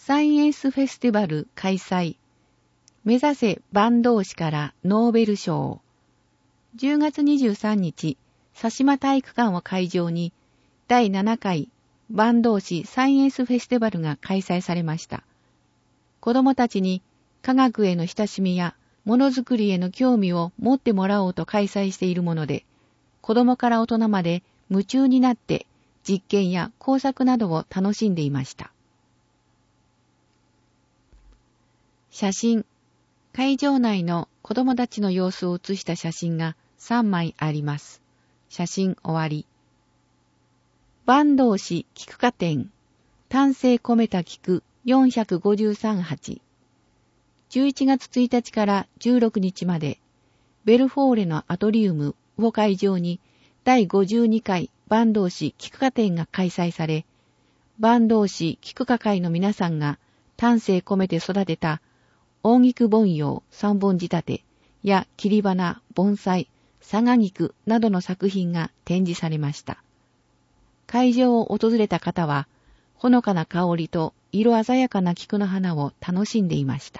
サイエンスフェスティバル開催。目指せ坂東市からノーベル賞。10月23日、佐島体育館を会場に第7回坂東市サイエンスフェスティバルが開催されました。子どもたちに科学への親しみやものづくりへの興味を持ってもらおうと開催しているもので、子どもから大人まで夢中になって実験や工作などを楽しんでいました。写真。会場内の子どもたちの様子を写した写真が3枚あります。写真終わり。坂東市菊花展。丹精込めた菊453鉢。11月1日から16日まで、ベルフォーレのアトリウムを会場に第52回坂東市菊花展が開催され、坂東市菊花会の皆さんが丹精込めて育てた大菊盆葉3本仕立てや切り花、盆栽、佐賀菊などの作品が展示されました。会場を訪れた方は、ほのかな香りと色鮮やかな菊の花を楽しんでいました。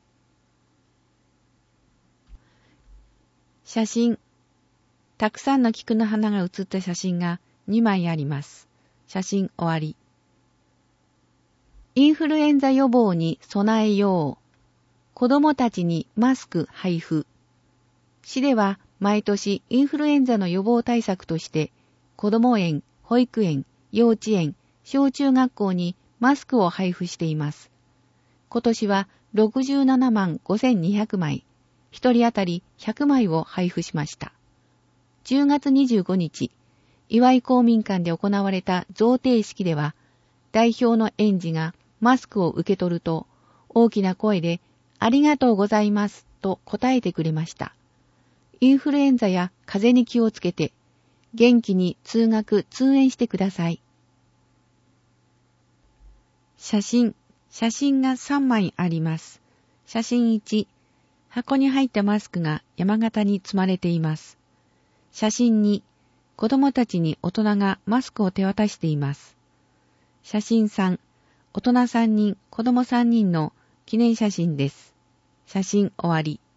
写真。たくさんの菊の花が写った写真が2枚あります。写真終わり。インフルエンザ予防に備えよう。子どもたちにマスク配布。市では毎年インフルエンザの予防対策として、子ども園、保育園、幼稚園、小中学校にマスクを配布しています。今年は67万5200枚、1人当たり100枚を配布しました。10月25日、岩井公民館で行われた贈呈式では、代表の園児がマスクを受け取ると、大きな声で、ありがとうございますと答えてくれました。インフルエンザや風邪に気をつけて、元気に通学・通園してください。写真が3枚あります。写真1、箱に入ったマスクが山形に積まれています。写真2、子供たちに大人がマスクを手渡しています。写真3、大人3人、子供3人の記念写真です。写真終わり。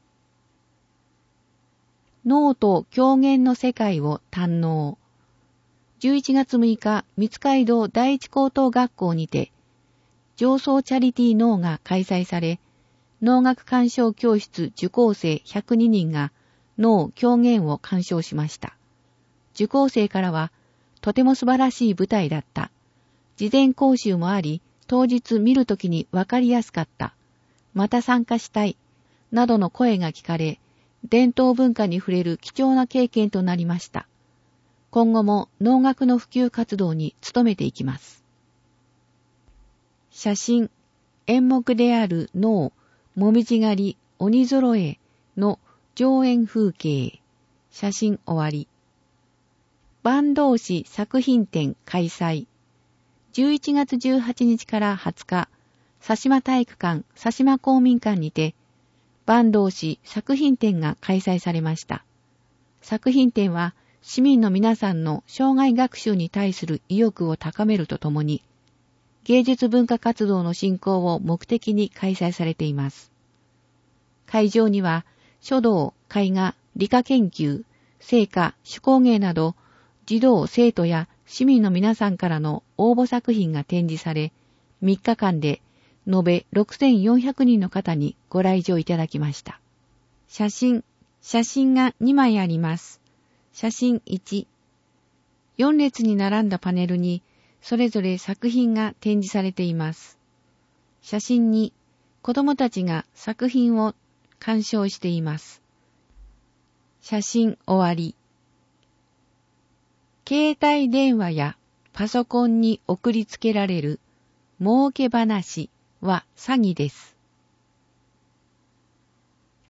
脳と狂言の世界を堪能。11月6日、三街道第一高等学校にて、上層チャリティー脳が開催され、能楽鑑賞教室受講生102人が能狂言を鑑賞しました。受講生からは、とても素晴らしい舞台だった。事前講習もあり、当日見るときにわかりやすかった。また参加したい。などの声が聞かれ、伝統文化に触れる貴重な経験となりました。今後も能楽の普及活動に努めていきます。写真。演目である能、もみじ狩り、鬼揃えの上演風景。写真終わり。坂東市作品展開催。11月18日から20日、佐島体育館、佐島公民館にて、坂東市作品展が開催されました。作品展は、市民の皆さんの生涯学習に対する意欲を高めるとともに、芸術文化活動の振興を目的に開催されています。会場には、書道、絵画、理科研究、生花、手工芸など、児童、生徒や市民の皆さんからの応募作品が展示され、3日間で延べ6400人の方にご来場いただきました。写真が2枚あります。写真1、4列に並んだパネルにそれぞれ作品が展示されています。写真2、子どもたちが作品を鑑賞しています。写真終わり。携帯電話やパソコンに送りつけられる儲け話は詐欺です。